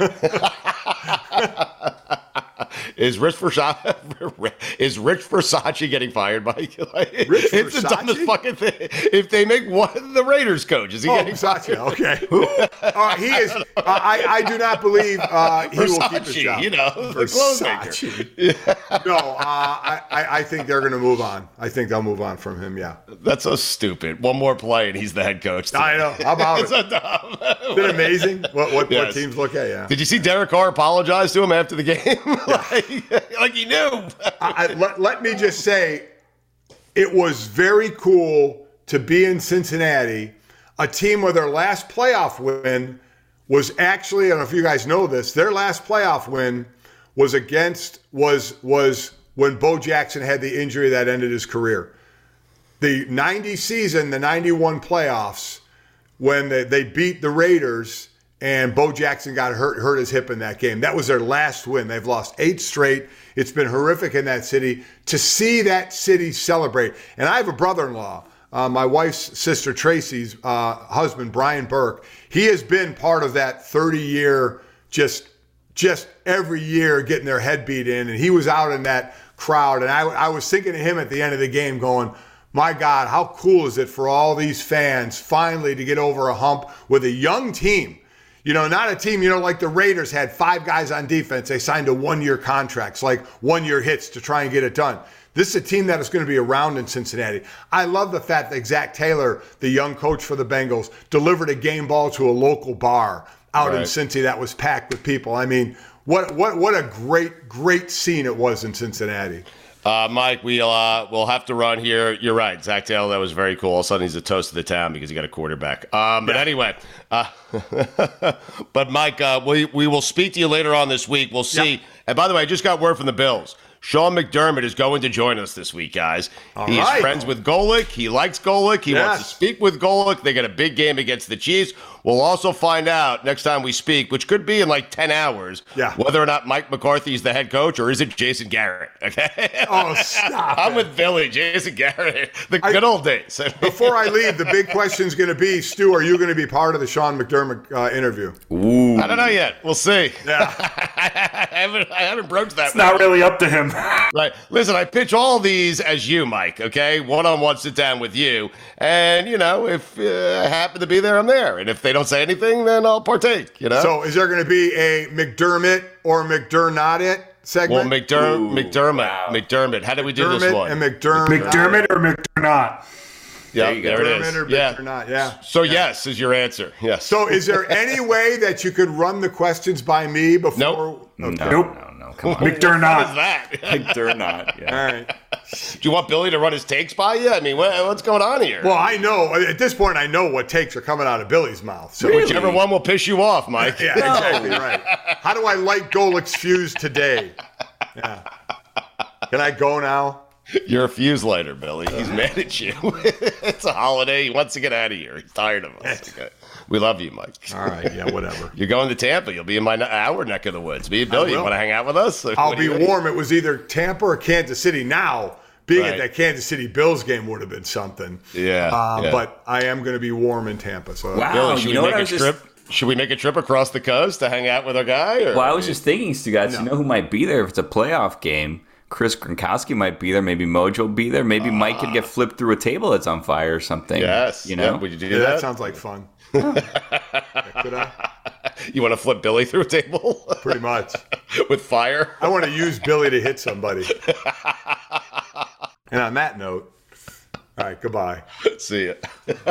Is Rich Versace is Rich Versace getting fired, Mike? Like, Rich it's Versace? the dumbest fucking thing. If they make one the Raiders coach, is he Oh, getting Versace. fired? Okay. Uh, he is. Uh, I. I do not believe uh, he will keep his Versace, job. you know, the clothes maker. Versace. No, uh, I, I. I think they're going to move on. I think they'll move on from him. Yeah. That's so stupid. One more play and he's the head coach. today. I know. How about It's it? so dumb. Isn't it amazing what what, Yes. what teams look at? Yeah. Did you see Derek Carr apologize to him after the game? like, like he knew. I, I, let, let me just say, it was very cool to be in Cincinnati, a team where their last playoff win was actually, I don't know if you guys know this, their last playoff win was against, was, was when Bo Jackson had the injury that ended his career. The ninety season, the ninety-one playoffs, when they, they beat the Raiders and Bo Jackson got hurt, hurt his hip in that game. That was their last win. They've lost eight straight. It's been horrific in that city. To see that city celebrate, and I have a brother-in-law, uh, my wife's sister Tracy's uh, husband, Brian Burke. He has been part of that thirty-year, just just every year getting their head beat in, and he was out in that crowd. And I, I was thinking of him at the end of the game going, my God, how cool is it for all these fans finally to get over a hump with a young team? You know, not a team, you know, like the Raiders had five guys on defense. They signed a one-year contracts, like one-year hits to try and get it done. This is a team that is going to be around in Cincinnati. I love the fact that Zach Taylor, the young coach for the Bengals, delivered a game ball to a local bar out Right. in Cincy that was packed with people. I mean, what what what a great, great scene it was in Cincinnati. Uh, Mike, we'll uh, we'll have to run here. You're right, Zach Taylor. That was very cool. All of a sudden, he's the toast of the town because he got a quarterback. Um, but Yeah. anyway, uh, but Mike, uh, we we will speak to you later on this week. We'll see. Yeah. And by the way, I just got word from the Bills. Sean McDermott is going to join us this week, guys. All He's right. friends with Golick. He likes Golick. He wants Yes. to speak with Golick. They got a big game against the Chiefs. We'll also find out next time we speak, which could be in like ten hours, Yeah. whether or not Mike McCarthy is the head coach or is it Jason Garrett. Okay. Oh, stop I'm it. with Billy, Jason Garrett, the I- good old days. Before I leave, the big question is going to be, Stu, are you going to be part of the Sean McDermott uh, interview? Ooh. I don't know yet. We'll see. Yeah. I haven't, I haven't broached that. It's not really up to him. Right. Listen, I pitch all these as you, Mike, okay? One-on-one sit down with you. And, you know, if uh, I happen to be there, I'm there. And if they don't say anything, then I'll partake, you know? So is there going to be a McDermott or McDermott it well, segment? McDerm- Ooh, McDermott. wow. McDermott. How do we do this McDermott one? and McDermott. McDermott or McDermott? yeah, There you go. there it McDermott is. or Yeah. McDermott, yeah. So, yes is your answer. Yes. So is there any way that you could run the questions by me before? Nope. No, Nope. no, no. Come on. What is McDermott. that? Like they're not. Yeah. All right. Do you want Billy to run his takes by you? I mean, what, what's going on here? Well, I know. At this point, I know what takes are coming out of Billy's mouth. So Whichever one will piss you off, Mike. yeah, exactly right. How do I light Golick's fuse today? Yeah. Can I go now? You're a fuse lighter, Billy. He's mad at you. It's a holiday. He wants to get out of here. He's tired of us. Okay. We love you, Mike. All right. Yeah, whatever. You're going to Tampa. You'll be in my our neck of the woods. Me and Billy, you will. want to hang out with us? I'll What do be you think? warm. It was either Tampa or Kansas City. Now, being Right. at that Kansas City Bills game would have been something. Yeah, Uh, yeah. But I am going to be warm in Tampa. So Wow. Billy, should you we know make what I a was trip? just. Should we make a trip across the coast to hang out with our guy? Or? Well, I was just thinking, Stu, guys, you know who might be there if it's a playoff game? Chris Gronkowski might be there. Maybe Mojo will be there. Maybe Mike could get flipped through a table that's on fire or something. Yes. You know? Yeah, would you do yeah, that? that sounds like fun. Yeah, could I? You want to flip Billy through a table Pretty much. with fire? I want to use Billy to hit somebody. And on that note, all right, goodbye. See ya.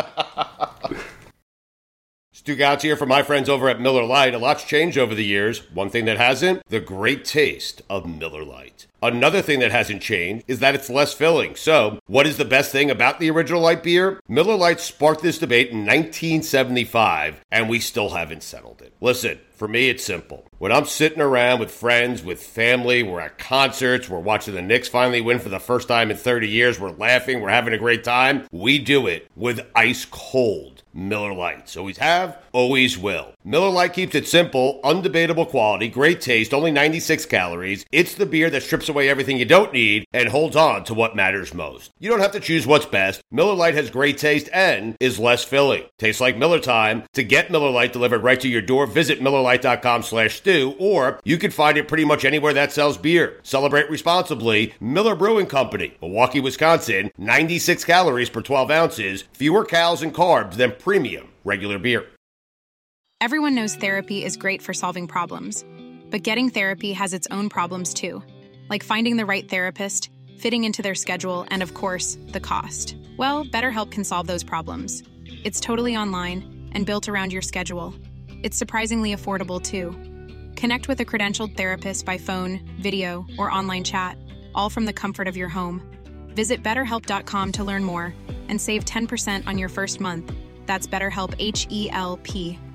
Stu Gouts here from my friends over at Miller Lite. A lot's changed over the years. One thing that hasn't, the great taste of Miller Lite. Another thing that hasn't changed is that it's less filling. So, what is the best thing about the original light beer? Miller Lite sparked this debate in nineteen seventy-five, and we still haven't settled it. Listen, for me, it's simple. When I'm sitting around with friends, with family, we're at concerts, we're watching the Knicks finally win for the first time in thirty years, we're laughing, we're having a great time, we do it with ice cold Miller Lights. Always have, always will. Miller Lite keeps it simple, undebatable quality, great taste, only ninety-six calories. It's the beer that strips away everything you don't need and holds on to what matters most. You don't have to choose what's best. Miller Lite has great taste and is less filling. Tastes like Miller time. To get Miller Lite delivered right to your door, visit Miller Lite dot com slash stew, or you can find it pretty much anywhere that sells beer. Celebrate responsibly. Miller Brewing Company, Milwaukee, Wisconsin. ninety-six calories per twelve ounces. Fewer calories and carbs than premium regular beer. Everyone knows therapy is great for solving problems, but getting therapy has its own problems too, like finding the right therapist, fitting into their schedule, and of course, the cost. Well, BetterHelp can solve those problems. It's totally online and built around your schedule. It's surprisingly affordable too. Connect with a credentialed therapist by phone, video, or online chat, all from the comfort of your home. Visit better help dot com to learn more and save ten percent on your first month. That's BetterHelp, H E L P.